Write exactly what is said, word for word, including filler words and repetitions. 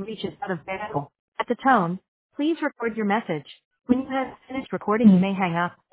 reach is out of available. At the tone, please record your message. When you have finished recording, you may hang up.